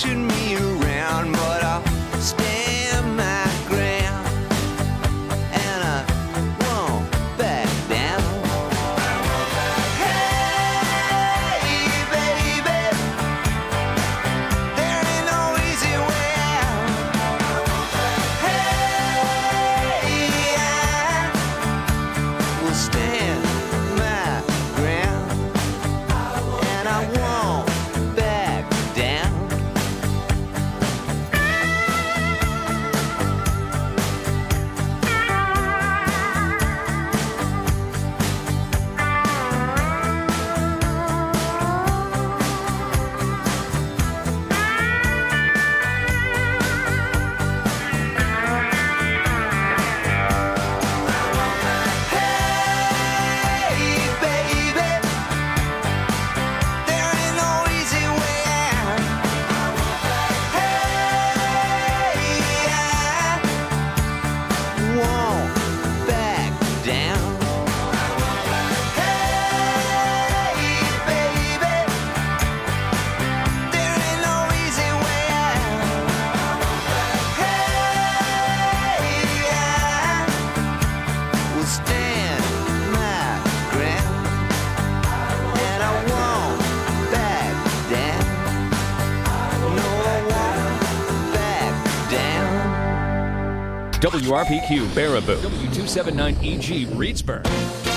pushing me around, but I'll stand my ground, and I won't back down. Hey, baby, there ain't no easy way out. Hey, I will stand my ground, and I won't back down. Hey, baby, there ain't no easy way out. Hey, I won't back down. Hey, baby, there ain't no easy way out. Hey, I will stand my ground, and I won't back down. No, I won't back down. WRPQ Baraboo, W279EG Reedsburg.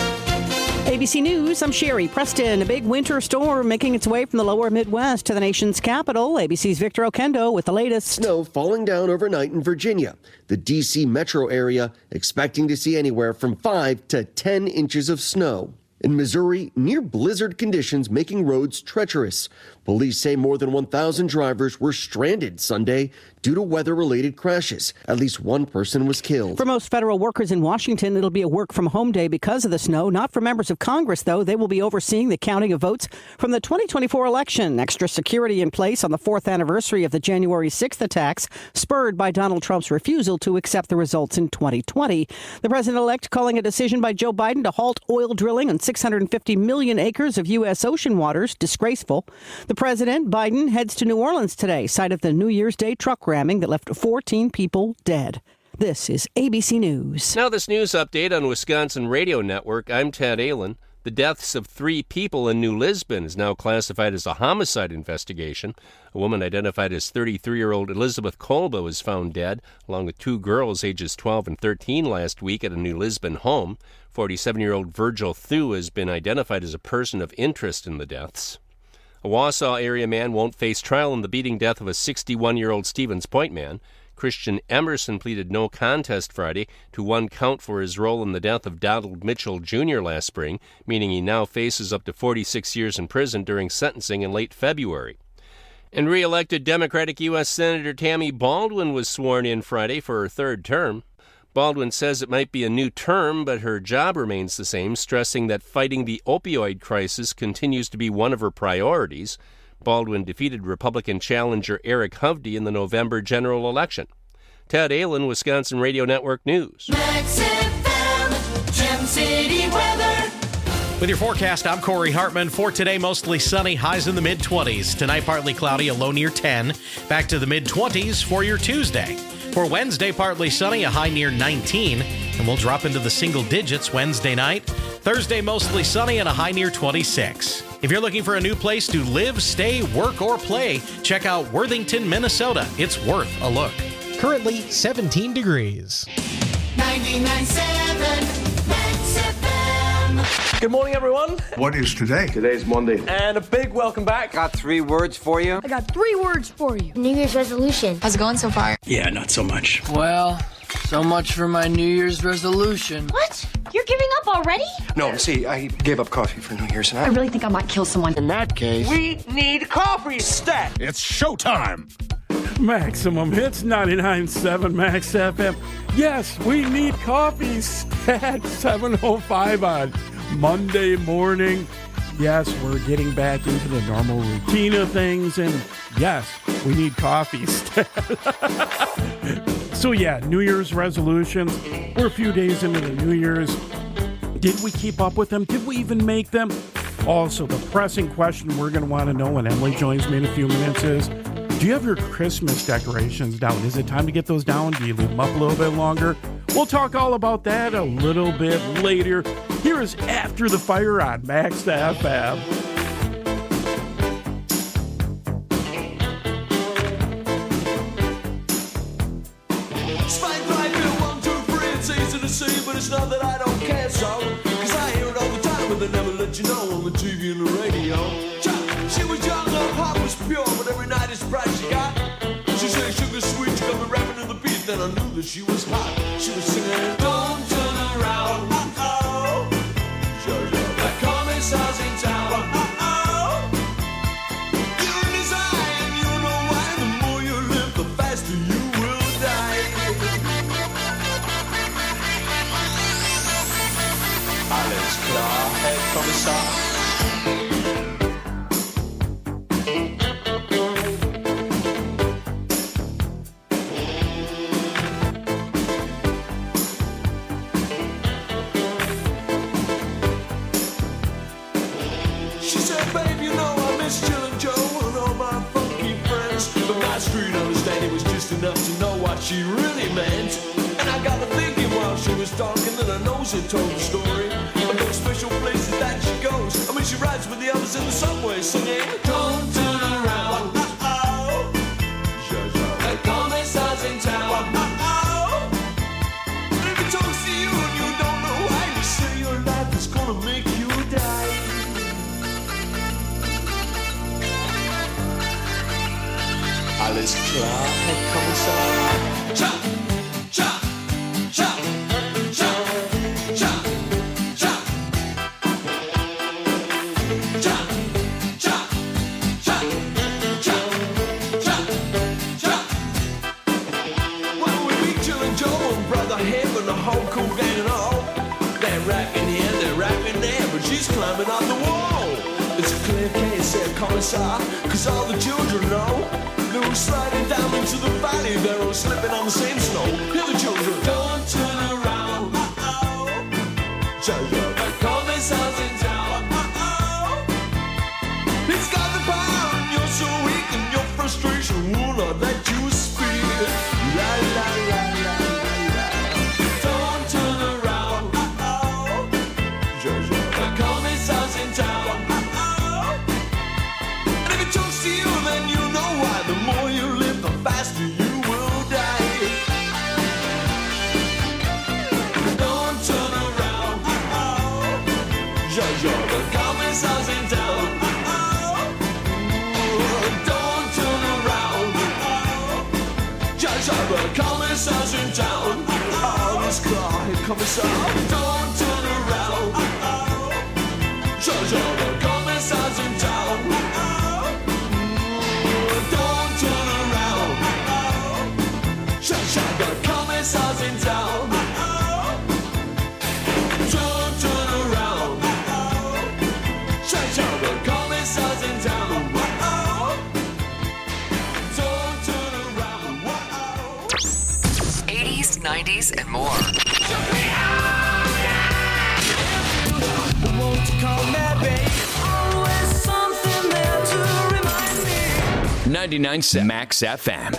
ABC News, I'm Sherry Preston. A big winter storm making its way from the lower Midwest to the nation's capital. ABC's Victor Okendo with the latest. Snow falling down overnight in Virginia. The D.C. metro area expecting to see anywhere from 5 to 10 inches of snow. In Missouri, near blizzard conditions making roads treacherous. Police say more than 1,000 drivers were stranded Sunday due to weather-related crashes. At least one person was killed. For most federal workers in Washington, it'll be a work-from-home day because of the snow. Not for members of Congress, though. They will be overseeing the counting of votes from the 2024 election. Extra security in place on the 4th anniversary of the January 6th attacks, spurred by Donald Trump's refusal to accept the results in 2020. The president-elect calling a decision by Joe Biden to halt oil drilling on 650 million acres of U.S. ocean waters disgraceful. The president, Biden, heads to New Orleans today, site of the New Year's Day truck ramming that left 14 people dead. This is ABC News. Now this news update on Wisconsin Radio Network. I'm Ted Allen. The deaths of 3 people in New Lisbon is now classified as a homicide investigation. A woman identified as 33-year-old Elizabeth Kolba was found dead, along with 2 girls ages 12 and 13 last week at a New Lisbon home. 47-year-old Virgil Thu has been identified as a person of interest in the deaths. A Wausau area man won't face trial in the beating death of a 61-year-old Stevens Point man. Christian Emerson pleaded no contest Friday to 1 count for his role in the death of Donald Mitchell Jr. last spring, meaning he now faces up to 46 years in prison during sentencing in late February. And re-elected Democratic U.S. Senator Tammy Baldwin was sworn in Friday for her 3rd term. Baldwin says it might be a new term, but her job remains the same, stressing that fighting the opioid crisis continues to be one of her priorities. Baldwin defeated Republican challenger Eric Hovde in the November general election. Ted Allen, Wisconsin Radio Network News. Max FM, Gem City weather. With your forecast, I'm Corey Hartman. For today, mostly sunny, highs in the mid-20s. Tonight, partly cloudy, a low near 10. Back to the mid-20s for your Tuesday. For Wednesday, partly sunny, a high near 19. And we'll drop into the single digits Wednesday night. Thursday, mostly sunny and a high near 26. If you're looking for a new place to live, stay, work, or play, check out Worthington, Minnesota. It's worth a look. Currently 17 degrees. 99.7 Max FM. Good morning, everyone. What is today? Today's Monday. And a big welcome back. Got 3 words for you. I got 3 words for you. New Year's resolution. How's it going so far? Yeah, not so much. Well, so much for my New Year's resolution. What? You're giving up already? No, see, I gave up coffee for New Year's, and I really think I might kill someone. In that case, we need coffee stat. It's showtime. Maximum Hits 99.7 Max FM. Yes, we need coffee stat 7:05 on Monday morning. Yes, we're getting back into the normal routine of things, and yes, we need coffee stat. So yeah, New Year's resolutions. We're a few days into the New Year's. Did we keep up with them? Did we even make them? Also, the pressing question we're going to want to know when Emily joins me in a few minutes is, Do you have your Christmas decorations down? Is it time to get those down? Do you leave them up a little bit longer? We'll talk all about that a little bit later. Here is After the Fire on Max FM. But it's not that I don't care so, cause I hear it all the time, but they never let you know on the TV and the radio. She was young, her heart was pure, but every night it's bright she got. She said sugar sweet, she got me rapping to the beat, then I knew that she was hot. She was singing, don't turn around, uh-oh. The commissar's in town, uh-oh. You're in his eye, and you know why. The more you live, the faster you will die. Alles klar, Herr Kommissar. She said, babe, you know I miss Jill and Joe and all my funky friends. But my street understanding was just enough to know what she really meant. And I got to thinking while she was talking that her nose had told the story of those special places that she goes. I mean, she rides with the others in the subway singing, don't turn around, uh-oh. The commissar's in town, uh-oh. And if he talks to you and you don't know why, you say your life is gonna make you die. Alles klar, Herr Kommissar. Chop, chop, chop, chop, chop, chop. Chop, chop, chop, chop, chop, chop. Well, we meet Jill and Joe and Brother Hip and the whole cool gang and all. They're rapping here, they're rapping there, but she's climbing up the wall. It's a clear case, said Commissar, cause all the children know. They were sliding down into the valley, they're all slipping on the same snow. Hear the children, don't turn around, uh-oh. The commissar's in town, uh-oh. He's got the power and you're so weak and your frustration will not let you speak. La la la la la la. Don't turn around, uh-oh. The commissar's in town, uh-oh. And if it talks to you, then you know why. The more you live, the faster you will die. Don't turn around, uh-oh. The commissar's in town, uh-oh. Don't turn around, uh-oh. The commissar's in town, uh-oh. Alles klar, Herr Kommissar. Don't turn around, uh-oh. The commissar's in town, uh-oh. Don't turn around, uh-oh. The commissar's in town, uh-oh. Don't turn around, uh-oh. The commissar's in town, uh-oh. Don't turn around, uh-oh. 80s, 90s, and more. Won't you call me, babe? Always something there to remind me. 99.7 Max FM.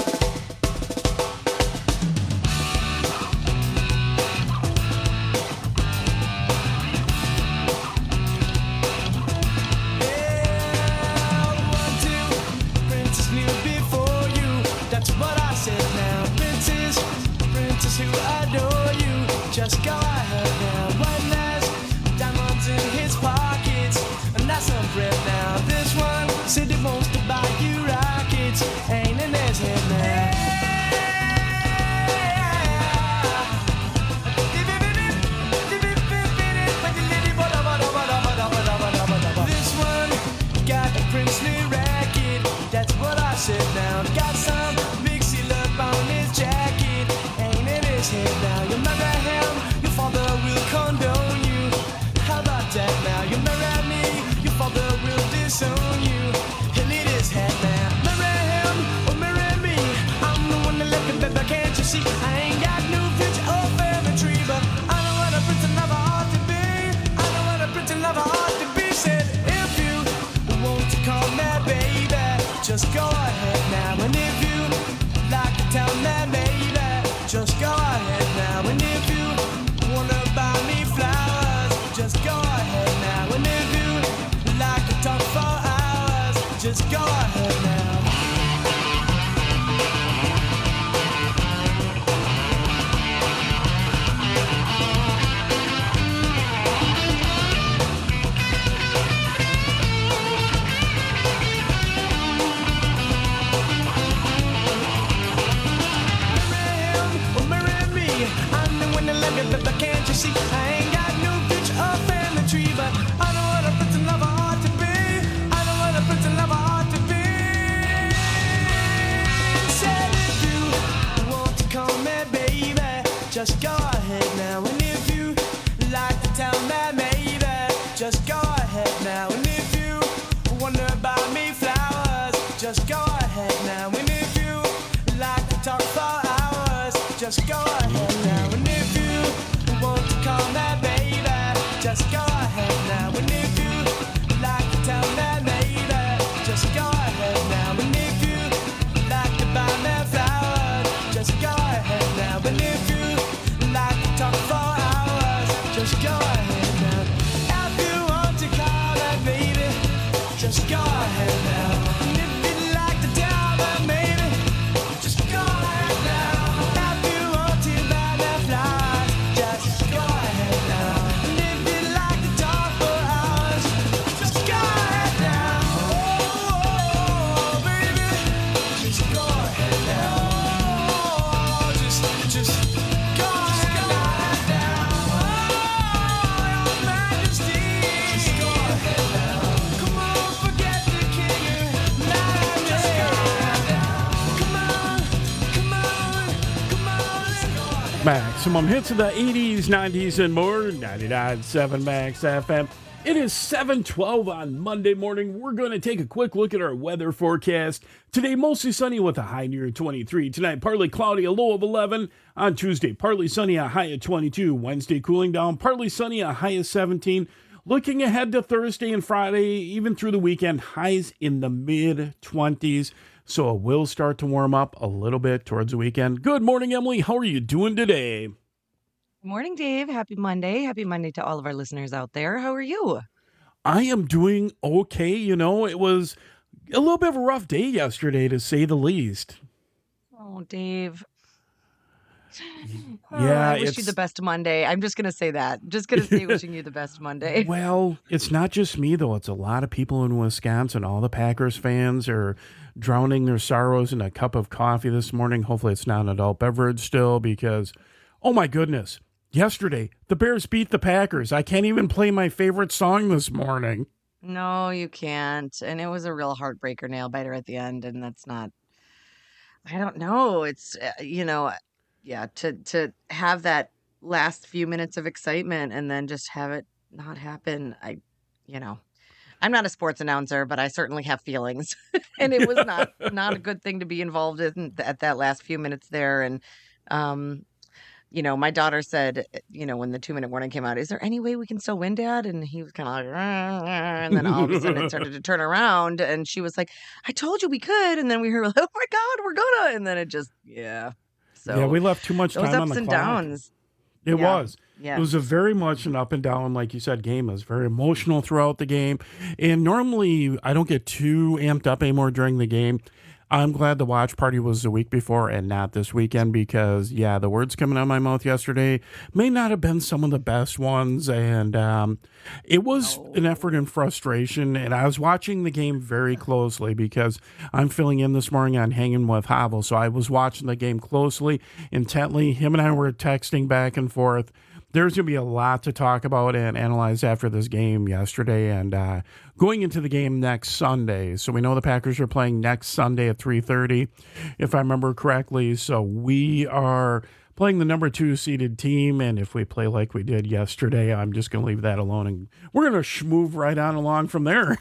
Princess knew before you. That's what I said now. Princess who adore you. Just go ahead now. One last diamonds in his pockets, and that's some bread now. This one said he wants to buy you rockets. Ain't in his head now. This one got a princely racket. That's what I said now. Got some mixy love on his jacket. Ain't in his head now. You marry him, you fall the just go ahead now. And if you want to call me baby, just go ahead now. And if you like to tell me maybe, just go ahead now. And if you like to buy me flowers, just go ahead now. And if you like to talk for hours, just go ahead now. If you want to call me baby, just go ahead now. And if you like to tell me maybe, just go ahead now. If you want to buy me flowers, just go ahead now. And if you like to talk for hours, just go ahead now. Oh, baby, just go ahead now. Oh, just go ahead now. Oh, your majesty, just go ahead now. Come on, forget the king. Just go ahead now. Come on, come on, come on, let's go. Maximum hits of the 80s, 90s, and more. 99.7 Max FM. It is 7:12 on Monday morning. We're going to take a quick look at our weather forecast. Today, mostly sunny with a high near 23. Tonight, partly cloudy, a low of 11. On Tuesday, partly sunny, a high of 22. Wednesday, cooling down, partly sunny, a high of 17. Looking ahead to Thursday and Friday, even through the weekend, highs in the mid-20s. So it will start to warm up a little bit towards the weekend. Good morning, Emily. How are you doing today? Good morning, Dave. Happy Monday. Happy Monday to all of our listeners out there. How are you? I am doing okay. You know, it was a little bit of a rough day yesterday, to say the least. Oh, Dave. Yeah, I wish you the best Monday. I'm just going to say that. Just going to say wishing you the best Monday. Well, it's not just me, though. It's a lot of people in Wisconsin. All the Packers fans are drowning their sorrows in a cup of coffee this morning. Hopefully it's not an adult beverage still because, oh my goodness, yesterday the Bears beat the Packers. I can't even play my favorite song this morning. No, you can't. And it was a real heartbreaker, nail biter at the end. And that's not, I don't know. It's, yeah, to have that last few minutes of excitement and then just have it not happen. I'm not a sports announcer, but I certainly have feelings. And it was not a good thing to be involved in at that last few minutes there. And, my daughter said, when the 2-minute warning came out, is there any way we can still win, Dad? And he was kind of like, and then all of a sudden it started to turn around. And she was like, I told you we could. And then we heard, oh my God, we're gonna. And then it just, yeah. So yeah, we left too much time on the clock. Those ups and downs. It was. Yeah. It was a very much an up and down, like you said, game. It was very emotional throughout the game. And normally I don't get too amped up anymore during the game. I'm glad the watch party was the week before and not this weekend because, yeah, the words coming out of my mouth yesterday may not have been some of the best ones. And it was an effort and frustration. And I was watching the game very closely because I'm filling in this morning on Hanging with Havel. So I was watching the game closely, intently. Him and I were texting back and forth. There's going to be a lot to talk about and analyze after this game yesterday and going into the game next Sunday. So we know the Packers are playing next Sunday at 3:30, if I remember correctly. So we are playing the number 2 seeded team. And if we play like we did yesterday, I'm just going to leave that alone. And we're going to schmove right on along from there.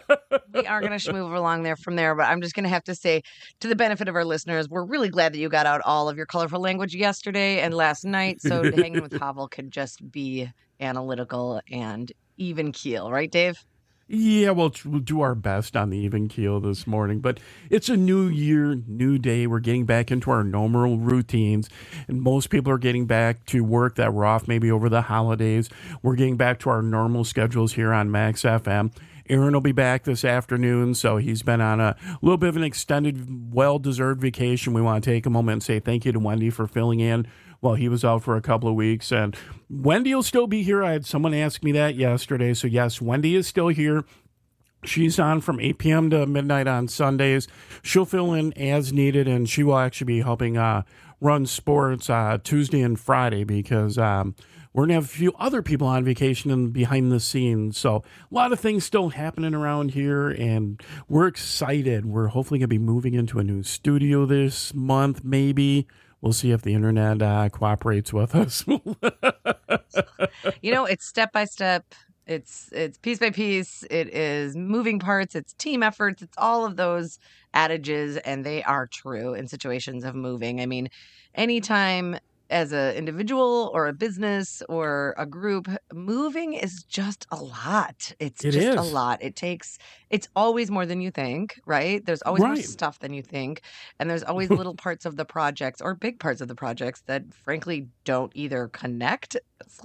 We are going to move along there from there, but I'm just going to have to say, to the benefit of our listeners, we're really glad that you got out all of your colorful language yesterday and last night, so Hanging with Havel could just be analytical and even keel, right, Dave? Yeah, we'll do our best on the even keel this morning, but it's a new year, new day. We're getting back into our normal routines, and most people are getting back to work that were off maybe over the holidays. We're getting back to our normal schedules here on Max FM. Aaron will be back this afternoon, so he's been on a little bit of an extended, well-deserved vacation. We want to take a moment and say thank you to Wendy for filling in while he was out for a couple of weeks. And Wendy will still be here. I had someone ask me that yesterday. So, yes, Wendy is still here. She's on from 8 p.m. to midnight on Sundays. She'll fill in as needed, and she will actually be helping run sports Tuesday and Friday because we're going to have a few other people on vacation and behind the scenes. So a lot of things still happening around here, and we're excited. We're hopefully going to be moving into a new studio this month, maybe. We'll see if the internet cooperates with us. It's step by step. It's piece by piece. It is moving parts. It's team efforts. It's all of those adages, and they are true in situations of moving. I mean, anytime as an individual or a business or a group, moving is just a lot. It's a lot. It's always more than you think, right? There's always more stuff than you think. And there's always little parts of the projects or big parts of the projects that frankly don't either connect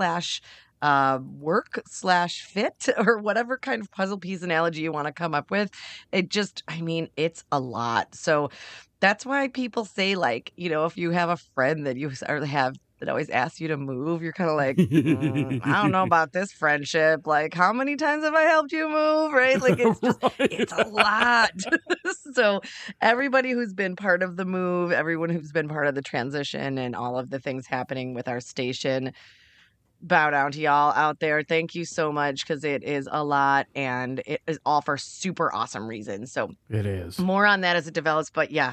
/ work / fit or whatever kind of puzzle piece analogy you want to come up with. It's a lot. So that's why people say, like, if you have a friend that you have that always asks you to move, you're kind of like, I don't know about this friendship. Like, how many times have I helped you move? Right? Like, it's just, it's a lot. So everybody who's been part of the move, everyone who's been part of the transition and all of the things happening with our station, bow down to y'all out there. Thank you so much, because it is a lot and it is all for super awesome reasons. So it is more on that as it develops. But yeah,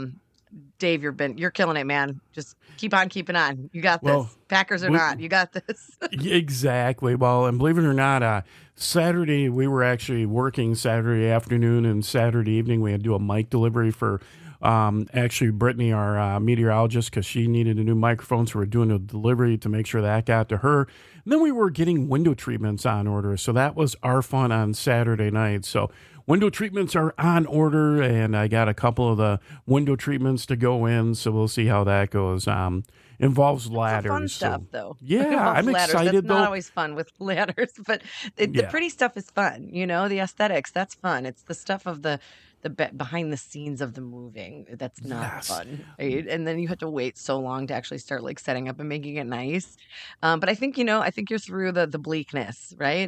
Dave, you're killing it, man. Just keep on keeping on. You got this. Packers or not, you got this. Exactly. Well, and believe it or not, Saturday we were actually working Saturday afternoon and Saturday evening. We had to do a mic delivery for actually Brittany, our meteorologist, because she needed a new microphone, so we're doing a delivery to make sure that got to her. And then we were getting window treatments on order, so that was our fun on Saturday night. So window treatments are on order, and I got a couple of the window treatments to go in, so we'll see how that goes. Involves ladders. Fun stuff, though. Yeah, I'm excited. That's not always fun with ladders, but the pretty stuff is fun. The aesthetics, that's fun. It's the stuff of the behind the scenes of the moving that's not fun, right? And then you have to wait so long to actually start like setting up and making it nice. But I think you're through the bleakness, right?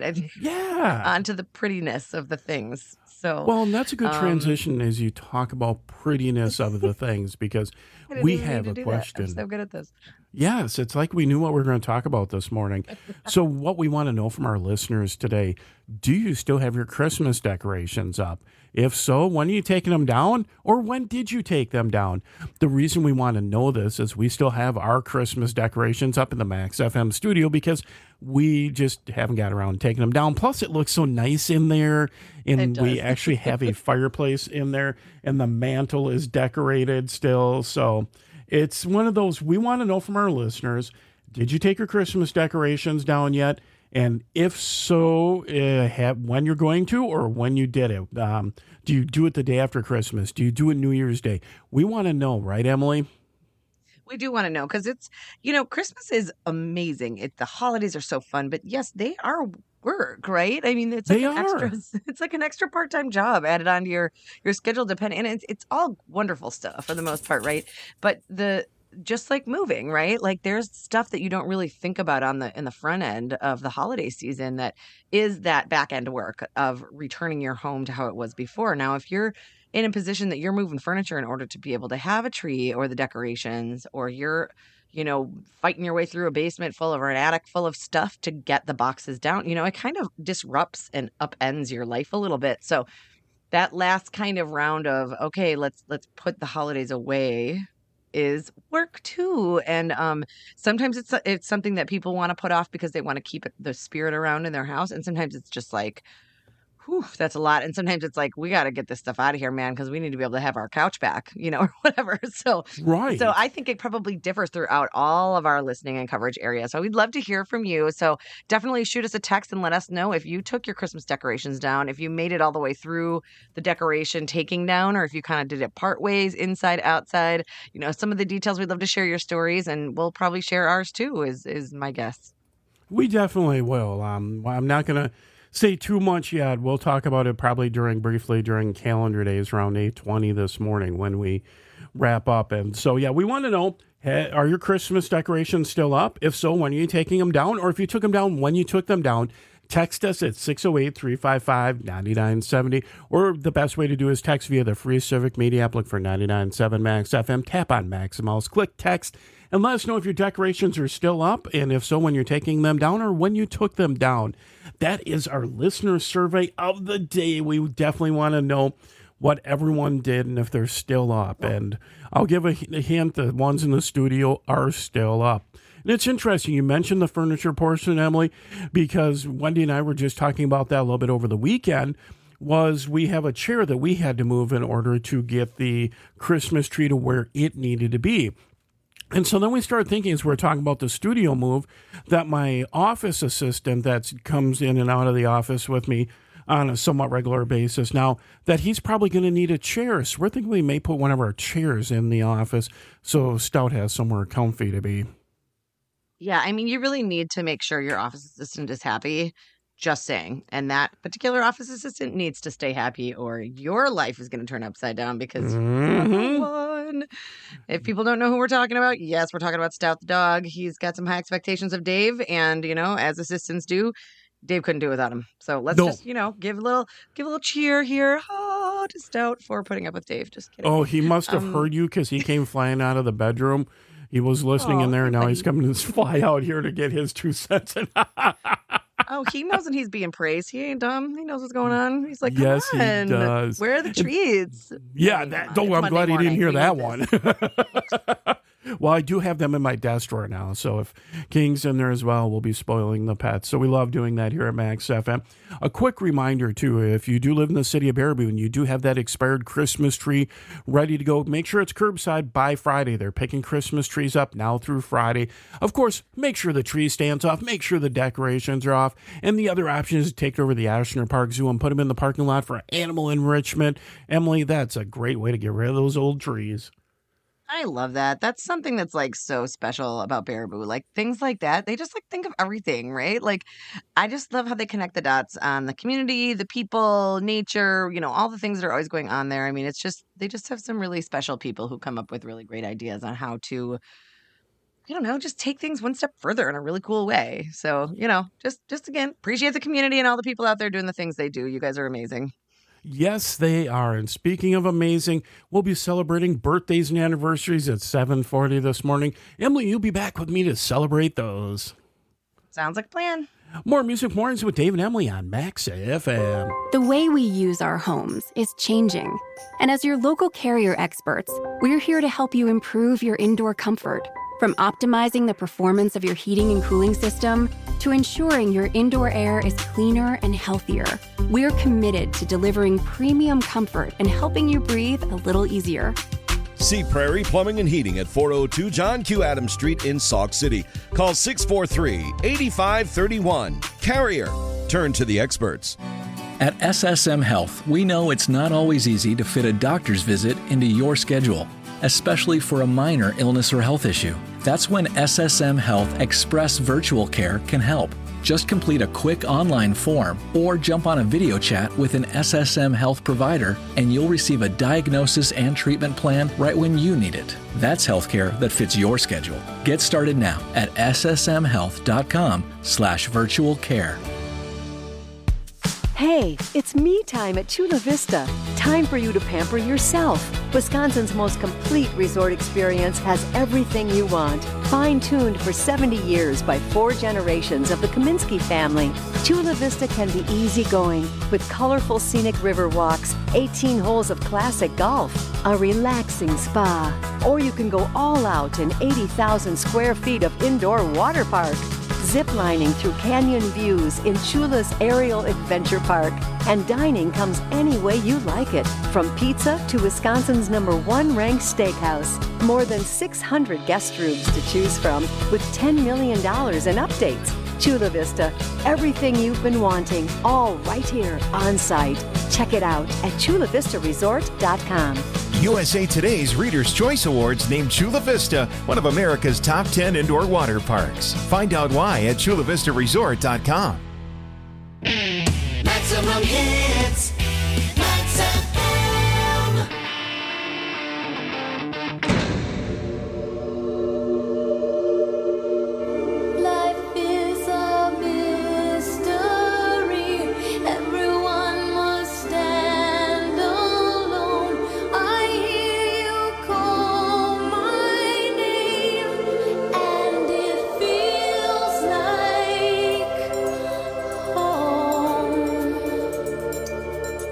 Onto the prettiness of the things. So well, and that's a good transition as you talk about prettiness of the things, because we have a question. I'm so good at this. Yes, it's like we knew what we were going to talk about this morning. So what we want to know from our listeners today, do you still have your Christmas decorations up? If so, when are you taking them down, or when did you take them down? The reason we want to know this is we still have our Christmas decorations up in the Max FM studio because we just haven't got around to taking them down. Plus, it looks so nice in there, and we actually have a fireplace in there, and the mantle is decorated still. So it's one of those, we want to know from our listeners, did you take your Christmas decorations down yet? And if so, when you're going to, or when you did it. Do you do it the day after Christmas? Do you do it New Year's Day? We want to know, right, Emily? We do want to know, because it's, Christmas is amazing. The holidays are so fun, but yes, they are work, right? I mean, it's like an extra part-time job added onto your schedule, depending, and it's all wonderful stuff for the most part, right? But just like moving, right? Like there's stuff that you don't really think about in the front end of the holiday season that is that back end work of returning your home to how it was before. Now, if you're in a position that you're moving furniture in order to be able to have a tree or the decorations, or you're, fighting your way through a basement full or an attic full of stuff to get the boxes down, it kind of disrupts and upends your life a little bit. So that last kind of round of, okay, let's put the holidays away is work too. And sometimes it's something that people want to put off because they want to keep the spirit around in their house. And sometimes it's just like, whew, that's a lot. And sometimes it's like, we got to get this stuff out of here, man, because we need to be able to have our couch back, or whatever. So, right. So I think it probably differs throughout all of our listening and coverage areas. So we'd love to hear from you. So definitely shoot us a text and let us know if you took your Christmas decorations down, if you made it all the way through the decoration taking down, or if you kind of did it part ways, inside, outside. Some of the details. We'd love to share your stories, and we'll probably share ours too, is my guess. We definitely will. I'm not going to say too much yet. We'll talk about it probably briefly during calendar days around 8:20 this morning when we wrap up. And so, yeah, we want to know, are your Christmas decorations still up? If so, when are you taking them down? Or if you took them down, when you took them down, text us at 608-355-9970. Or the best way to do is text via the free Civic Media app. Look for 99.7 Max FM. Tap on Max Mouse. Click text and let us know if your decorations are still up, and if so, when you're taking them down or when you took them down. That is our listener survey of the day. We definitely want to know what everyone did and if they're still up. And I'll give a hint, the ones in the studio are still up. And it's interesting. You mentioned the furniture portion, Emily, because Wendy and I were just talking about that a little bit over the weekend. We have a chair that we had to move in order to get the Christmas tree to where it needed to be. And so then we started thinking, as we were talking about the studio move, that my office assistant that comes in and out of the office with me on a somewhat regular basis now, that he's probably going to need a chair. So we're thinking we may put one of our chairs in the office so Stout has somewhere comfy to be. Yeah, I mean, you really need to make sure your office assistant is happy. Just saying. And that particular office assistant needs to stay happy or your life is going to turn upside down because one. If people don't know who we're talking about, yes, we're talking about Stout the dog. He's got some high expectations of Dave. And, as assistants do, Dave couldn't do it without him. So let's just, give a little cheer here to Stout for putting up with Dave. Just kidding. Oh, he must have heard you because he came flying out of the bedroom. He was listening in there. And now he's coming to fly out here to get his 2 cents. Oh, he knows when he's being praised. He ain't dumb. He knows what's going on. He's like, yes, come on. He does. Where are the trees? Yeah, I'm glad he didn't hear that one. Well, I do have them in my desk drawer now, so if King's in there as well, we'll be spoiling the pets. So we love doing that here at Max FM. A quick reminder, too, if you do live in the city of Baraboo and you do have that expired Christmas tree ready to go, make sure it's curbside by Friday. They're picking Christmas trees up now through Friday. Of course, make sure the tree stands off, make sure the decorations are off, and the other option is to take it over to the Ashner Park Zoo and put them in the parking lot for animal enrichment. Emily, that's a great way to get rid of those old trees. I love that. That's something that's like so special about Baraboo. Like things like that, they just like think of everything, right? Like I just love how they connect the dots on the community, the people, nature, all the things that are always going on there. I mean, they just have some really special people who come up with really great ideas on how to, just take things one step further in a really cool way. So, just again, appreciate the community and all the people out there doing the things they do. You guys are amazing. Yes, they are. And speaking of amazing, we'll be celebrating birthdays and anniversaries at 7:40 this morning. Emily, you'll be back with me to celebrate those. Sounds like a plan. More Music Mornings with Dave and Emily on Max FM. The way we use our homes is changing. And as your local Carrier experts, we're here to help you improve your indoor comfort. From optimizing the performance of your heating and cooling system to ensuring your indoor air is cleaner and healthier, we're committed to delivering premium comfort and helping you breathe a little easier. See Prairie Plumbing and Heating at 402 John Q. Adams Street in Sauk City. Call 643-8531. Carrier. Turn to the experts. At SSM Health, we know it's not always easy to fit a doctor's visit into your schedule, especially for a minor illness or health issue. That's when SSM Health Express Virtual Care can help. Just complete a quick online form or jump on a video chat with an SSM Health provider and you'll receive a diagnosis and treatment plan right when you need it. That's healthcare that fits your schedule. Get started now at ssmhealth.com/virtual care. Hey, it's me time at Chula Vista. Time for you to pamper yourself. Wisconsin's most complete resort experience has everything you want. Fine-tuned for 70 years by 4 generations of the Kaminsky family. Chula Vista can be easygoing with colorful scenic river walks, 18 holes of classic golf, a relaxing spa. Or you can go all out in 80,000 square feet of indoor water park. Ziplining through canyon views in Chula's Aerial Adventure Park. And dining comes any way you like it, from pizza to Wisconsin's #1 ranked steakhouse. More than 600 guest rooms to choose from with $10 million in updates. Chula Vista, everything you've been wanting, all right here on site. Check it out at chulavistaresort.com. USA Today's Reader's Choice Awards named Chula Vista one of America's top 10 indoor water parks. Find out why at chulavistaresort.com. Maximum hits. Max FM. Life is a mystery. Everyone must stand alone. I hear you call my name, and it feels like home.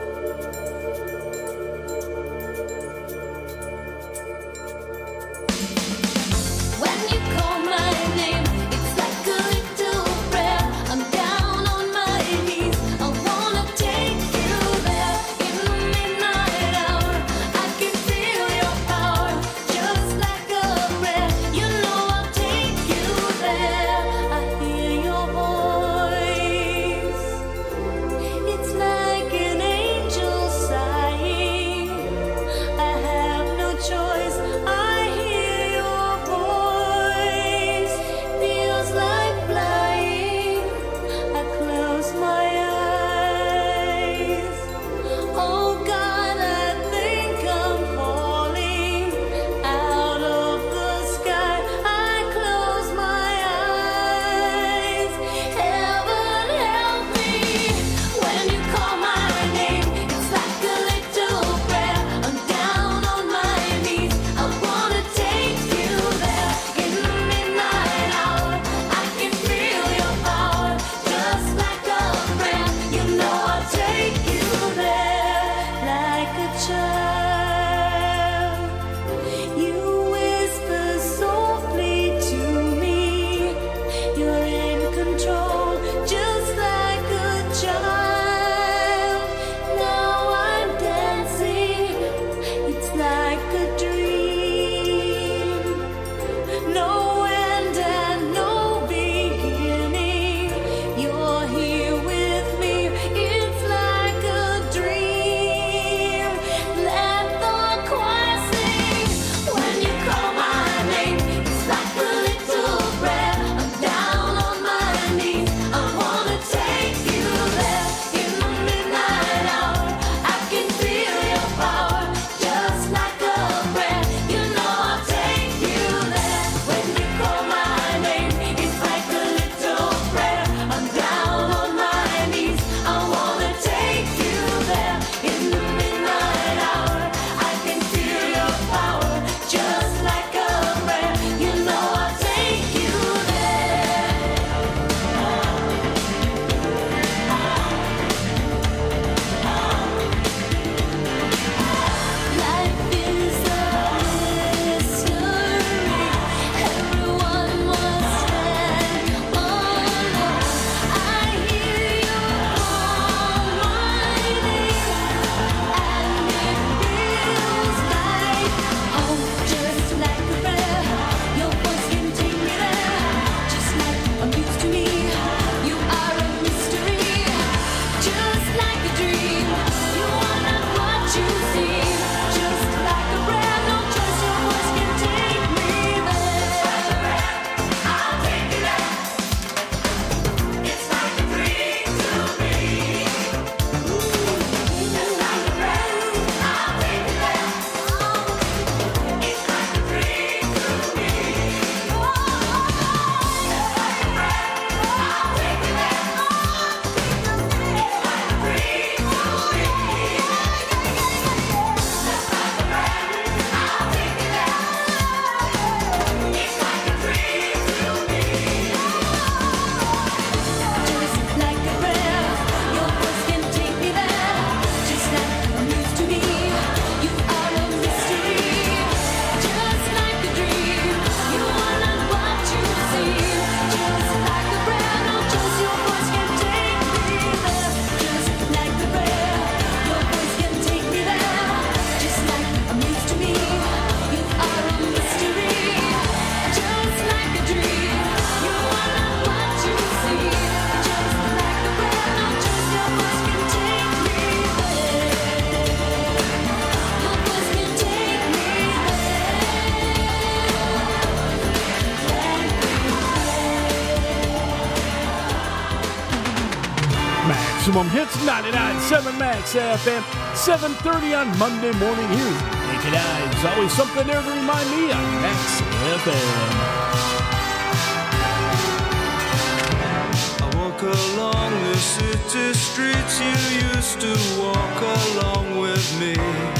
Maximum Hits 99.7 Max FM, 7:30 on Monday morning. Here's Naked Eyes. Always something there to remind me on Max FM. I walk along the city streets you used to walk along with me.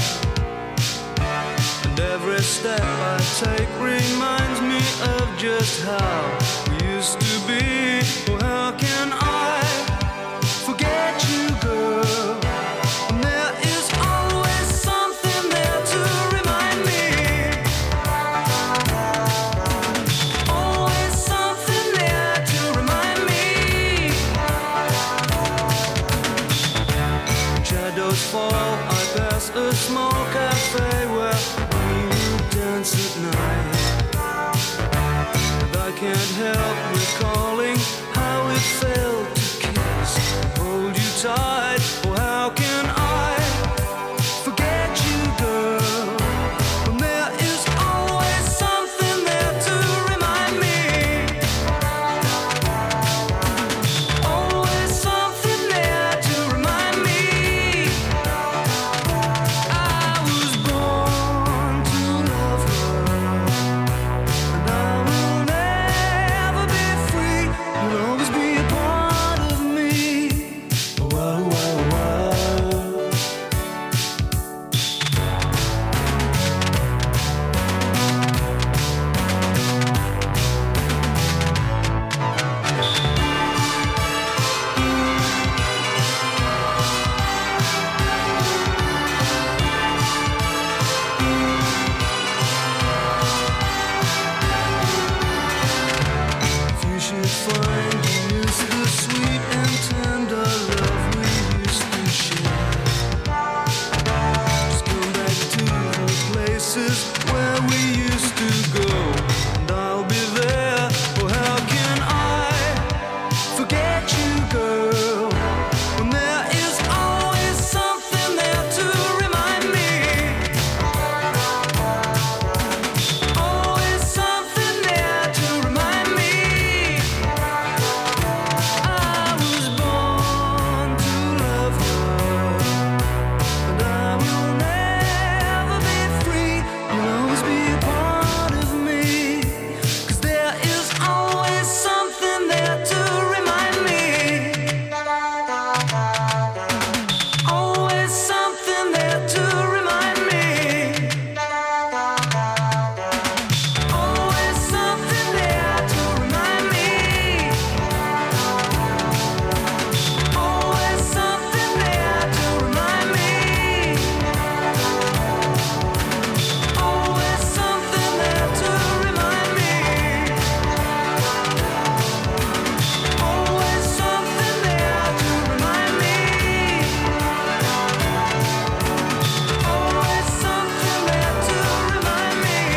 And every step I take reminds me of just how we used to be. Oh, how can I forget you, girl? And there is always something there to remind me. Always something there to remind me. When shadows fall, I pass a small cafe where we dance at night. And I can't help recalling how it felt to kiss and hold you tight. Oh, how can I forget you, girl? When there is always something there to remind me. Always something there to remind me. I was born to love her, and I will never be free. You'll always be a part of me. Whoa, whoa, whoa. If you should find you miss the sweet and tender love we used to share, just come back to the places where we used to go, and I'll be there. Oh, how can I forget you, girl? When there is always something there to remind me. Always something there to remind me. I was born to love her, and I will never be free. You'll always be a part of me. 'Cause there is always something there to remind me. Always something there to remind me. Always something there to remind me. Always something there to remind me. Always something there to remind me. Always something there to remind me. Always something there to remind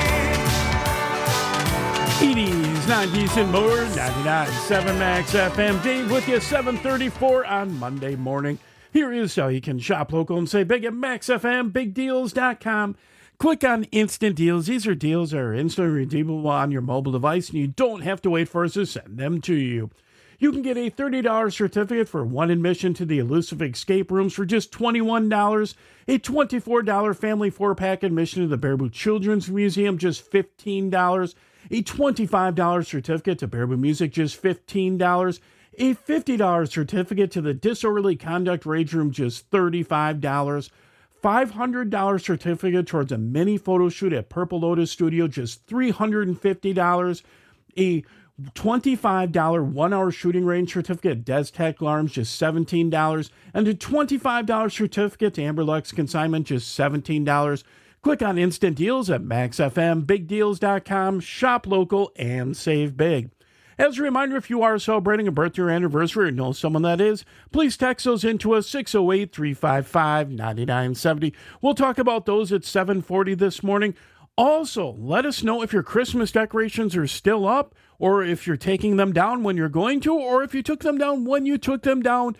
me. 80s, 90s, and more. 99.7 Max FM. Dave with you, 7:34 on Monday morning. Here is how you can shop local and say big at MaxFMBigDeals.com. Click on Instant Deals. These are deals that are instantly redeemable on your mobile device, and you don't have to wait for us to send them to you. You can get a $30 certificate for one admission to the Elusive Escape Rooms for just $21, a $24 family 4-pack admission to the Baraboo Children's Museum, just $15, a $25 certificate to Baraboo Music, just $15, a $50 certificate to the Disorderly Conduct Rage Room, just $35, $500 certificate towards a mini photo shoot at Purple Lotus Studio, just $350, a $25 1-hour shooting range certificate at Des Tech Alarms, just $17, and a $25 certificate to Amberlux Consignment, just $17. Click on Instant Deals at MaxFMBigDeals.com. Shop local and save big. As a reminder, if you are celebrating a birthday or anniversary or know someone that is, please text those into us, 608-355-9970. We'll talk about those at 7:40 this morning. Also, let us know if your Christmas decorations are still up, or if you're taking them down when you're going to, or if you took them down when you took them down.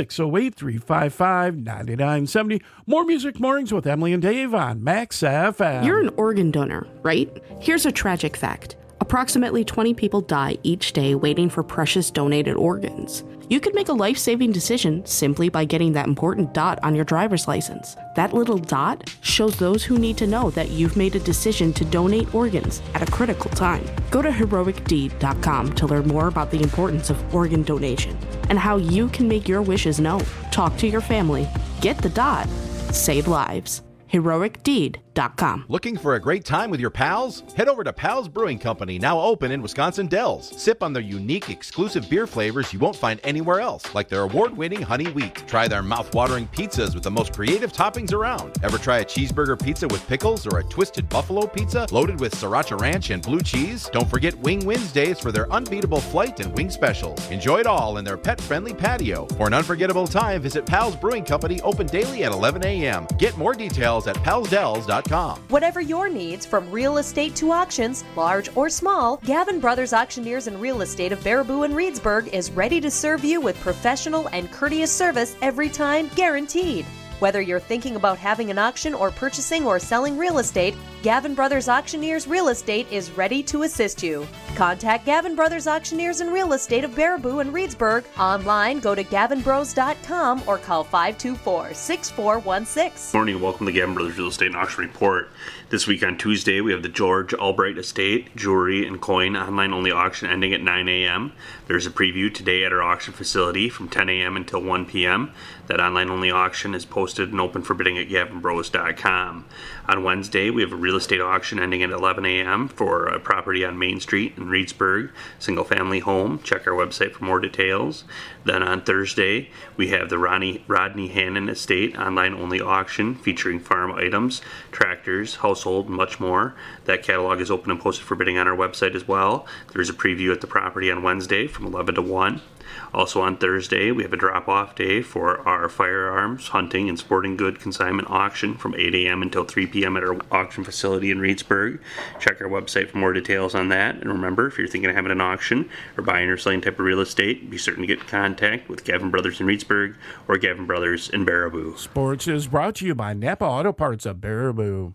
608-355-9970. More Music Mornings with Emily and Dave on Max FM. You're an organ donor, right? Here's a tragic fact. A Approximately 20 people die each day waiting for precious donated organs. You could make a life-saving decision simply by getting that important dot on your driver's license. That little dot shows those who need to know that you've made a decision to donate organs at a critical time. Go to heroicdeed.com to learn more about the importance of organ donation and how you can make your wishes known. Talk to your family. Get the dot. Save lives. HeroicDeed.com. Looking for a great time with your pals? Head over to Pals Brewing Company, now open in Wisconsin Dells. Sip on their unique, exclusive beer flavors you won't find anywhere else, like their award-winning honey wheat. Try their mouth-watering pizzas with the most creative toppings around. Ever try a cheeseburger pizza with pickles or a twisted buffalo pizza loaded with sriracha ranch and blue cheese? Don't forget Wing Wednesdays for their unbeatable flight and wing specials. Enjoy it all in their pet-friendly patio. For an unforgettable time, visit Pals Brewing Company, open daily at 11 a.m. Get more details at palsdells.com. Whatever your needs, from real estate to auctions, large or small, Gavin Brothers Auctioneers and Real Estate of Baraboo and Reedsburg is ready to serve you with professional and courteous service every time, guaranteed. Whether you're thinking about having an auction or purchasing or selling real estate, Gavin Brothers Auctioneers Real Estate is ready to assist you. Contact Gavin Brothers Auctioneers and Real Estate of Baraboo and Reedsburg. Online, go to gavinbros.com or call 524-6416. Morning, welcome to Gavin Brothers Real Estate and Auction Report. This week on Tuesday, we have the George Albright Estate Jewelry and Coin online-only auction ending at 9 a.m. There's a preview today at our auction facility from 10 a.m. until 1 p.m. That online-only auction is posted and open for bidding at gavinbros.com. On Wednesday, we have a real estate auction ending at 11 a.m. for a property on Main Street in Reedsburg, single-family home. Check our website for more details. Then on Thursday, we have the Rodney Hannon Estate online-only auction featuring farm items, tractors, household, and much more. That catalog is open and posted for bidding on our website as well. There's a preview at the property on Wednesday from 11 to 1. Also on Thursday, we have a drop-off day for our firearms, hunting, and sporting good consignment auction from 8 a.m. until 3 p.m. at our auction facility in Reedsburg. Check our website for more details on that. And remember, if you're thinking of having an auction or buying or selling type of real estate, be certain to get in contact with Gavin Brothers in Reedsburg or Gavin Brothers in Baraboo. Sports is brought to you by Napa Auto Parts of Baraboo.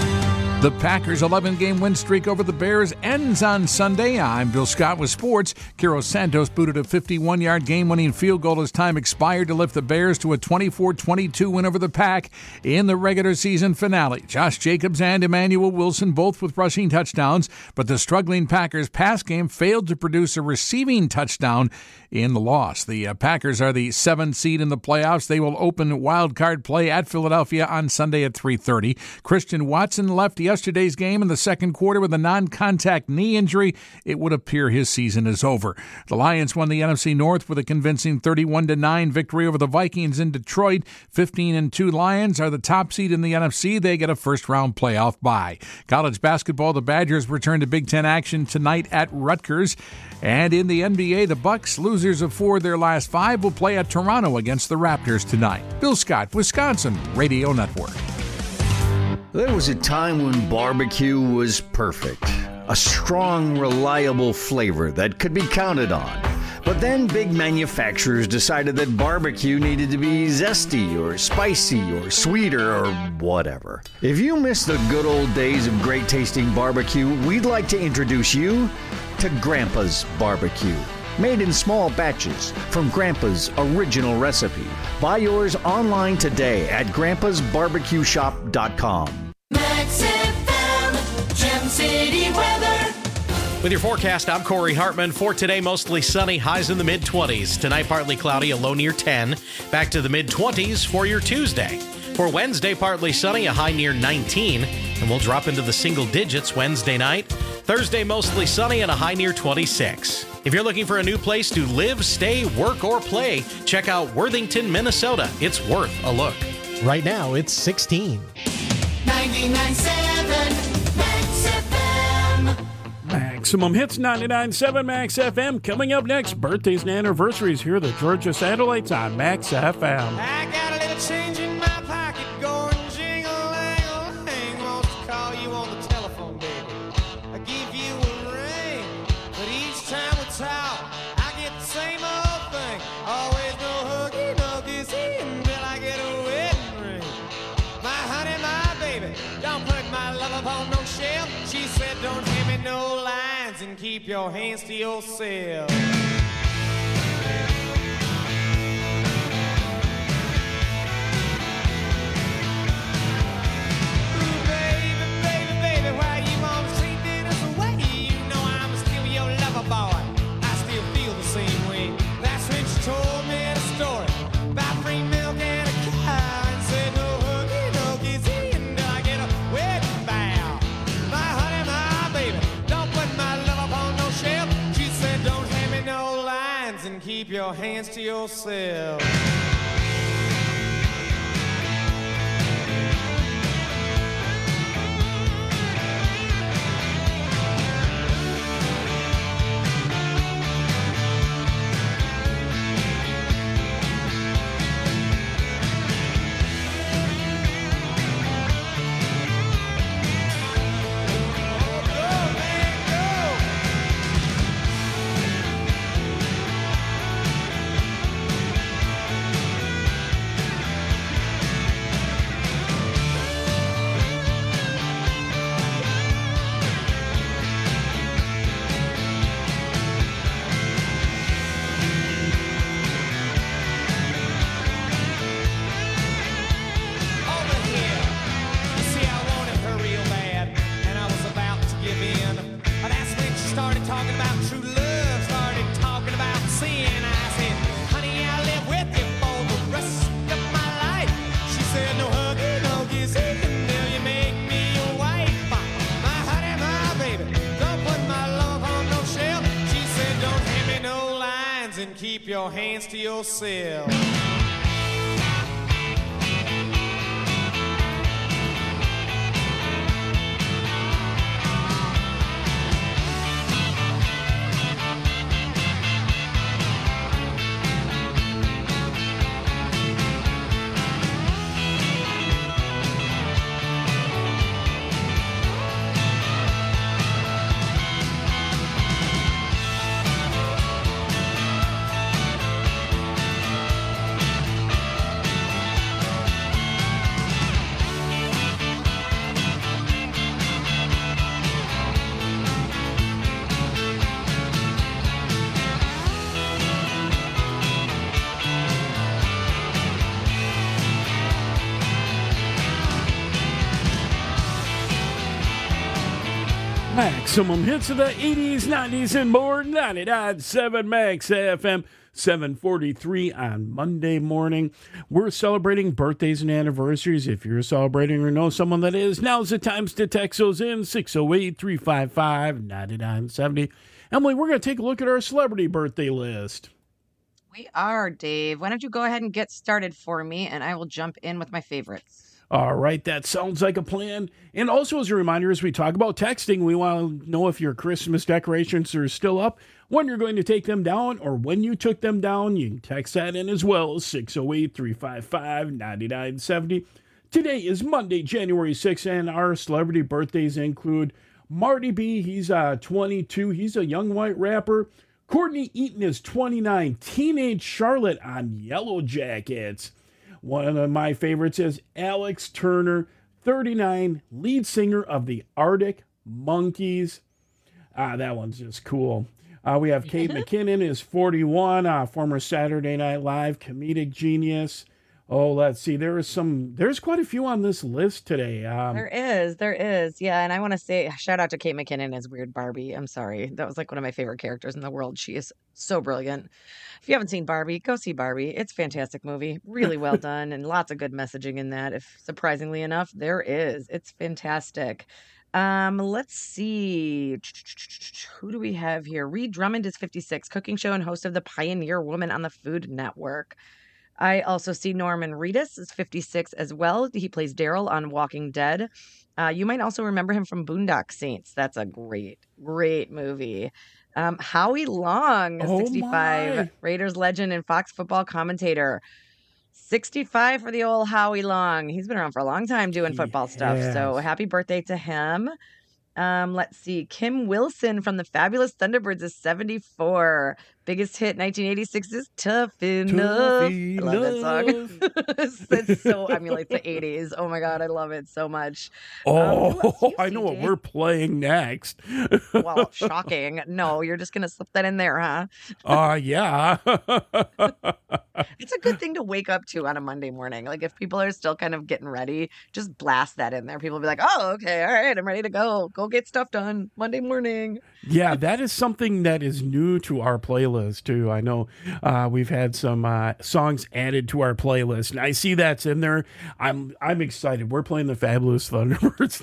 The Packers' 11-game win streak over the Bears ends on Sunday. I'm Bill Scott with sports. Kiro Santos booted a 51-yard game-winning field goal as time expired to lift the Bears to a 24-22 win over the Pack in the regular season finale. Josh Jacobs and Emmanuel Wilson both with rushing touchdowns, but the struggling Packers' pass game failed to produce a receiving touchdown in the loss. The Packers are the 7th seed in the playoffs. They will open wild card play at Philadelphia on Sunday at 3:30. Christian Watson left yesterday's game in the second quarter with a non-contact knee injury. It would appear his season is over. The Lions won the NFC North with a convincing 31-9 victory over the Vikings in Detroit. 15-2 Lions are the top seed in the NFC. They get a first-round playoff bye. College basketball, the Badgers return to Big Ten action tonight at Rutgers. And in the NBA, the Bucks, losers of 4 of their last 5, will play at Toronto against the Raptors tonight. Bill Scott, Wisconsin Radio Network. There was a time when barbecue was perfect. A strong, reliable flavor that could be counted on. But then big manufacturers decided that barbecue needed to be zesty or spicy or sweeter or whatever. If you miss the good old days of great tasting barbecue, we'd like to introduce you to Grandpa's Barbecue. Made in small batches from Grandpa's original recipe. Buy yours online today at grandpasbarbecueshop.com. Max FM, Gem City weather. With your forecast, I'm Corey Hartman. For today, mostly sunny, highs in the mid-20s. Tonight, partly cloudy, a low near 10. Back to the mid-20s for your Tuesday. For Wednesday, partly sunny, a high near 19. And we'll drop into the single digits Wednesday night. Thursday, mostly sunny and a high near 26. If you're looking for a new place to live, stay, work, or play, check out Worthington, Minnesota. It's worth a look. Right now, it's 16. 99.7 Max FM. Maximum Hits 99.7 Max FM. Coming up next, birthdays and anniversaries. Here are the Georgia Satellites on Max FM. I got a little change in my pocket going jingle-lang-a-lang. Wants to call you on the telephone, baby. I give you a ring, but each time we talk, I get the same old thing. Always no huggy, no kissy until I get a wedding ring. My honey, my baby, don't put my love upon no shelf. She said, don't hand me no lines and keep your hands to yourself. Keep your hands to yourself. Keep your hands to yourself. Maximum hits of the 80s, 90s, and more. 99.7 Max FM, 7:43 on Monday morning. We're celebrating birthdays and anniversaries. If you're celebrating or know someone that is, now's the time to text those in, 608-355-9970. Emily, we're going to take a look at our celebrity birthday list. We are, Dave. Why don't you go ahead and get started for me, and I will jump in with my favorites. All right, that sounds like a plan. And also as a reminder, as we talk about texting, we want to know if your Christmas decorations are still up, when you're going to take them down, or when you took them down. You can text that in as well, 608-355-9970. Today is Monday, January 6th, and our celebrity birthdays include Marty B. He's 22. He's a young white rapper. Courtney Eaton is 29. Teenage Charlotte on Yellow Jackets. One of my favorites is Alex Turner, 39, lead singer of the Arctic Monkeys. That one's just cool. We have Kate McKinnon is 41, former Saturday Night Live comedic genius. Oh, let's see. There's quite a few on this list today. There is. Yeah, and I want to say shout out to Kate McKinnon as Weird Barbie. I'm sorry. That was like one of my favorite characters in the world. She is so brilliant. If you haven't seen Barbie, go see Barbie. It's a fantastic movie. Really well done and lots of good messaging in that. If surprisingly enough, there is. It's fantastic. Let's see. Who do we have here? Reed Drummond is 56, cooking show and host of The Pioneer Woman on the Food Network. I also see Norman Reedus is 56 as well. He plays Daryl on Walking Dead. You might also remember him from Boondock Saints. That's a great movie. Howie Long is 65, Raiders legend and Fox football commentator. 65 for the old Howie Long. He's been around for a long time doing football stuff. So happy birthday to him. Let's see. Kim Wilson from the Fabulous Thunderbirds is 74. Biggest hit 1986 is Tough Enough. I love that song. It's so emulates the 80s. Oh my God, I love it so much. I know what we're playing next. Well, shocking. No, you're just going to slip that in there, huh? Yeah. It's a good thing to wake up to on a Monday morning. Like if people are still kind of getting ready, just blast that in there. People will be like, oh, okay, all right, I'm ready to go. Go get stuff done Monday morning. Yeah, that is something that is new to our playlist too. I know we've had some songs added to our playlist, and I see that's in there. I'm excited. We're playing the Fabulous Thunderbirds.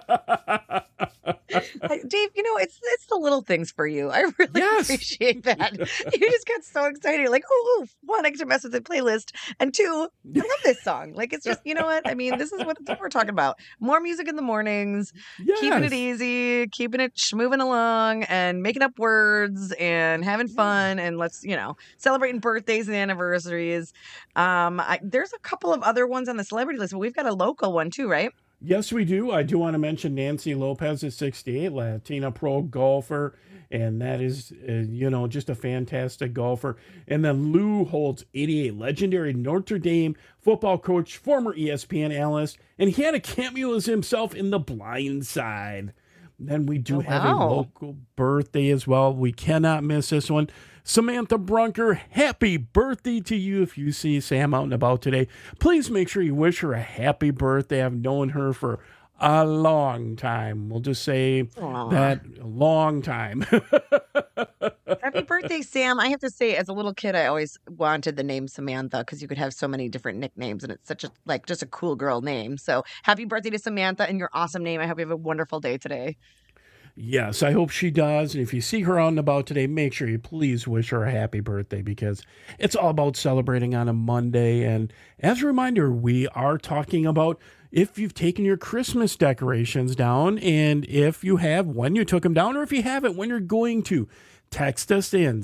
Dave, it's the little things for you. I really appreciate that. You just got so excited. Like, oh, one, I get to mess with the playlist, and two, I love this song. Like, it's just, you know what? I mean, this is what we're talking about. More music in the mornings, keeping it easy, keeping it moving along, and making up words and having fun, and let's, celebrating birthdays and anniversaries. There's a couple of other ones on the celebrity list, but we've got a local one too, right? Yes, we do. I do want to mention Nancy Lopez is 68, Latina pro golfer, and that is, just a fantastic golfer. And then Lou Holtz, 88, legendary Notre Dame football coach, former ESPN analyst, and he had a cameo as himself in The Blind Side. Then we do have a local birthday as well. We cannot miss this one. Samantha Brunker, happy birthday to you. If you see Sam out and about today, please make sure you wish her a happy birthday. I've known her for a long time. We'll just say that a long time. Happy birthday, Sam. I have to say, as a little kid, I always wanted the name Samantha because you could have so many different nicknames, and it's such just a cool girl name. So happy birthday to Samantha and your awesome name. I hope you have a wonderful day today. Yes, I hope she does. And if you see her out and about today, make sure you please wish her a happy birthday, because it's all about celebrating on a Monday. And as a reminder, we are talking about if you've taken your Christmas decorations down, and if you have, when you took them down, or if you haven't, when you're going to. Text us in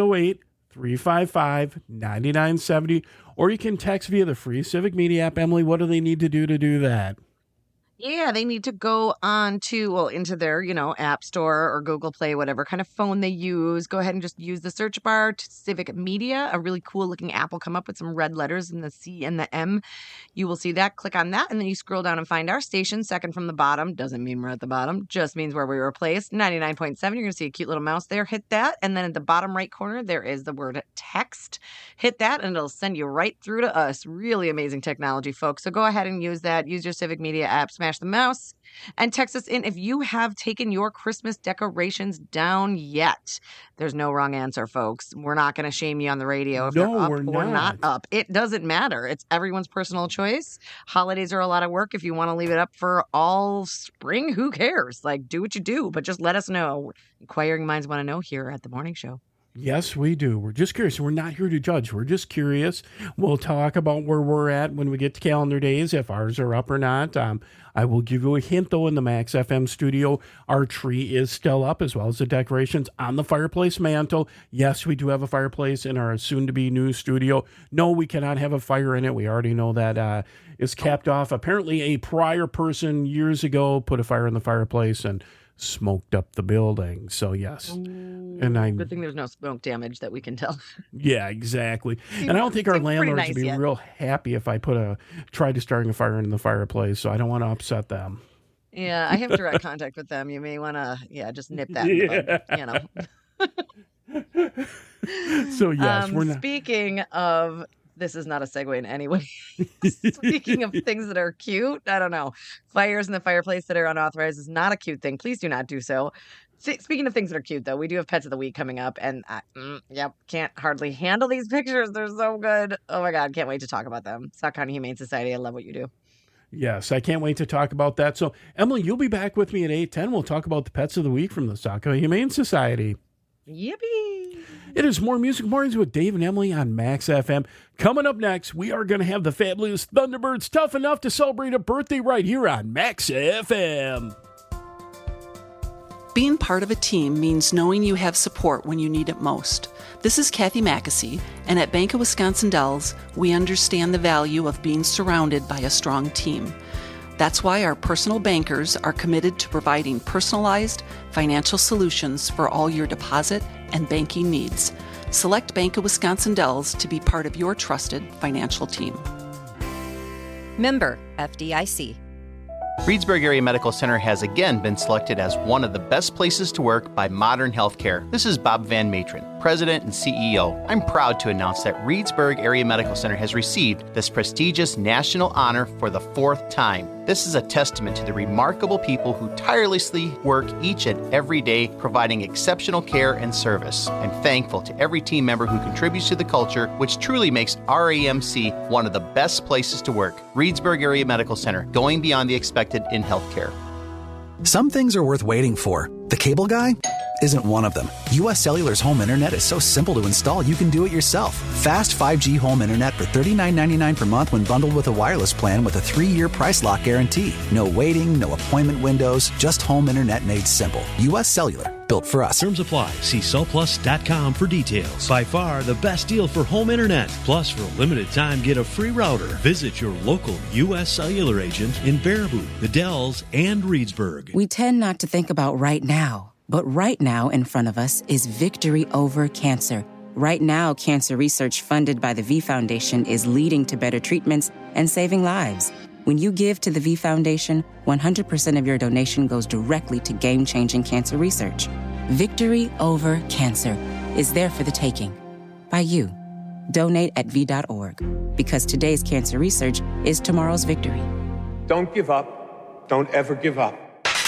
608-355-9970, or you can text via the free Civic Media app. Emily, what do they need to do that? Yeah, they need to go into their, App Store or Google Play, whatever kind of phone they use. Go ahead and just use the search bar to Civic Media. A really cool looking app will come up with some red letters in the C and the M. You will see that. Click on that, and then you scroll down and find our station, second from the bottom. Doesn't mean we're at the bottom, just means where we were placed. 99.7. You're going to see a cute little mouse there. Hit that, and then at the bottom right corner, there is the word text. Hit that, and it'll send you right through to us. Really amazing technology, folks. So go ahead and use that. Use your Civic Media app. Smash the mouse and text us in if you have taken your Christmas decorations down yet. There's no wrong answer, folks. We're not going to shame you on the radio if you're up or not up. It doesn't matter. It's everyone's personal choice. Holidays are a lot of work. If you want to leave it up for all spring, who cares? Do what you do, but just let us know. Inquiring minds want to know here at The Morning Show. Yes, we do. We're just curious. We're not here to judge. We're just curious. We'll talk about where we're at when we get to calendar days, if ours are up or not. I will give you a hint, though, in the Max FM studio, our tree is still up, as well as the decorations on the fireplace mantle. Yes, we do have a fireplace in our soon-to-be new studio. No, we cannot have a fire in it. We already know that is capped off. Apparently, a prior person years ago put a fire in the fireplace and smoked up the building. So yes. Good thing there's no smoke damage that we can tell. Yeah, exactly. And I don't think our landlords would be real happy if I tried to start a fire in the fireplace, so I don't want to upset them. Yeah, I have direct contact with them. You may want to just nip that in the bud, So yes, we're not. Speaking of, this is not a segue in any way. Speaking of things that are cute, I don't know. Fires in the fireplace that are unauthorized is not a cute thing. Please do not do so. Speaking of things that are cute, though, we do have Pets of the Week coming up, and can't hardly handle these pictures. They're so good. Oh my God, can't wait to talk about them. Sauk County Humane Society, I love what you do. Yes, I can't wait to talk about that. So, Emily, you'll be back with me at 8:10. We'll talk about the Pets of the Week from the Sauk County Humane Society. Yippee! It is More Music Mornings with Dave and Emily on Max FM. Coming up next, we are going to have the Fabulous Thunderbirds tough enough to celebrate a birthday right here on Max FM. Being part of a team means knowing you have support when you need it most. This is Kathy Mackesy, and at Bank of Wisconsin Dells, we understand the value of being surrounded by a strong team. That's why our personal bankers are committed to providing personalized financial solutions for all your deposit and banking needs. Select Bank of Wisconsin Dells to be part of your trusted financial team. Member FDIC. Reedsburg Area Medical Center has again been selected as one of the best places to work by Modern Healthcare. This is Bob Van Matron, President and CEO. I'm proud to announce that Reedsburg Area Medical Center has received this prestigious national honor for the 4th time. This is a testament to the remarkable people who tirelessly work each and every day providing exceptional care and service. I'm thankful to every team member who contributes to the culture, which truly makes RAMC one of the best places to work. Reedsburg Area Medical Center, going beyond the expected in healthcare. Some things are worth waiting for. The cable guy isn't one of them. U.S. Cellular's home internet is so simple to install, you can do it yourself. Fast 5G home internet for $39.99 per month when bundled with a wireless plan with a 3-year price lock guarantee. No waiting, no appointment windows, just home internet made simple. U.S. Cellular, built for us. Terms apply. See cellplus.com for details. By far the best deal for home internet. Plus, for a limited time, get a free router. Visit your local U.S. Cellular agent in Baraboo, the Dells, and Reedsburg. We tend not to think about right now. But right now in front of us is victory over cancer. Right now, cancer research funded by the V Foundation is leading to better treatments and saving lives. When you give to the V Foundation, 100% of your donation goes directly to game-changing cancer research. Victory over cancer is there for the taking. By you. Donate at V.org. Because today's cancer research is tomorrow's victory. Don't give up. Don't ever give up.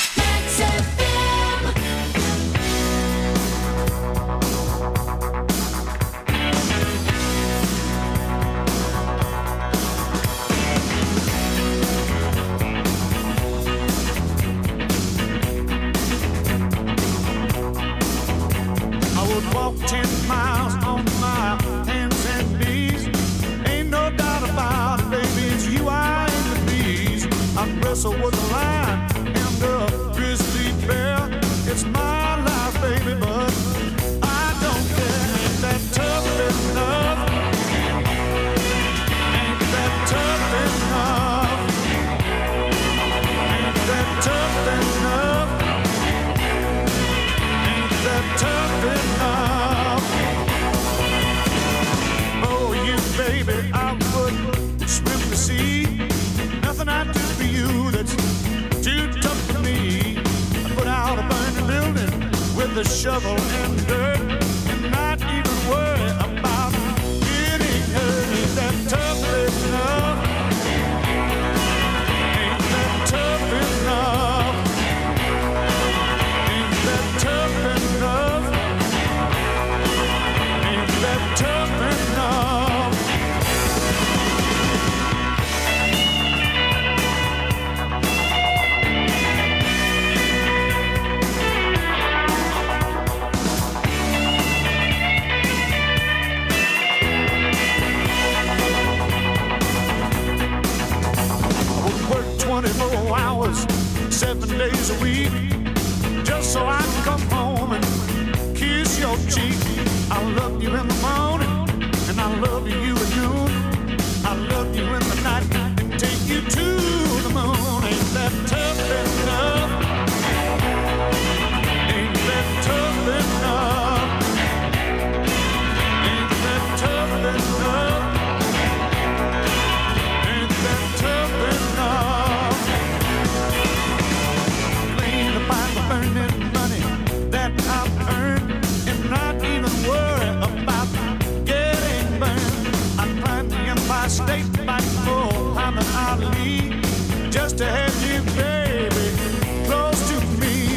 Walk 10 miles on my hands and knees. Ain't no doubt about it, baby, it's you I aim to please. I wrestle with a lion and a grizzly bear. It's my life, baby, but I don't care. Ain't that tough enough? Ain't that tough enough? Ain't that tough enough? Ain't that tough enough? Baby, I would swim the sea. Nothing I do for you that's too tough for me. I put out a burning building with a shovel and dirt, and not even worry about getting hurt. Ain't that tough enough? Ain't that tough enough? Ain't that tough enough? Ain't that tough enough? Work 24 hours, 7 days a week, just so I can come home and kiss your cheek. I love you in the morning, and I love you at noon. I love you in the night, and take you to the moon. Ain't that tough enough? Ain't that tough enough? Ain't that tough enough? Ain't that tough enough? Clean up by the burning money that I've earned, and not even worry about getting burned. I climbed the Empire State Back for Muhammad Ali, just to have you, baby, close to me.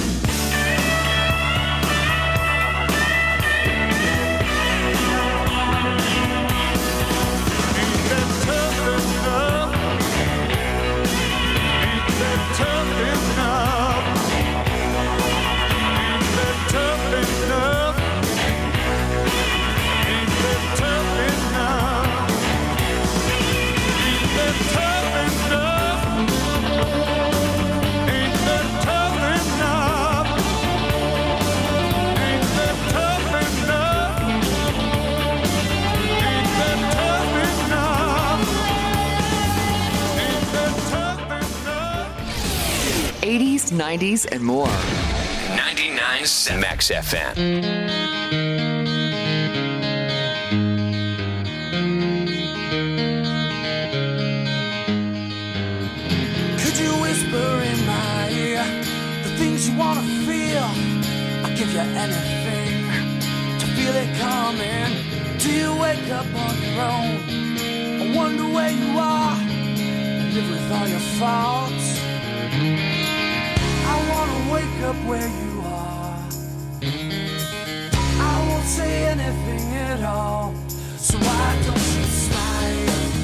Ain't that tough enough? Ain't that tough enough? Ain't that tough enough? Ain't that tough enough? Ain't that tough enough? 80s, 90s, and more. 99.7 Max FM. In my ear, the things you wanna feel, I'll give you anything to feel it coming. Do you wake up on your own? I wonder where you are and live with all your faults. I wanna wake up where you are. I won't say anything at all, so why don't you slide?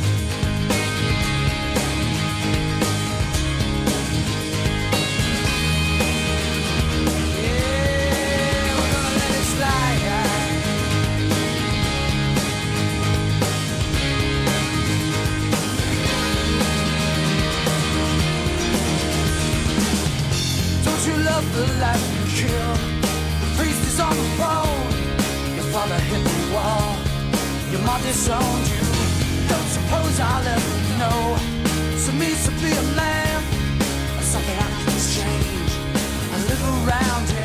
The life you killed, the priest is on the phone. Your father hit the wall, your mom disowned you. Don't suppose I'll ever know. So means to be a man, or something I can change. I live around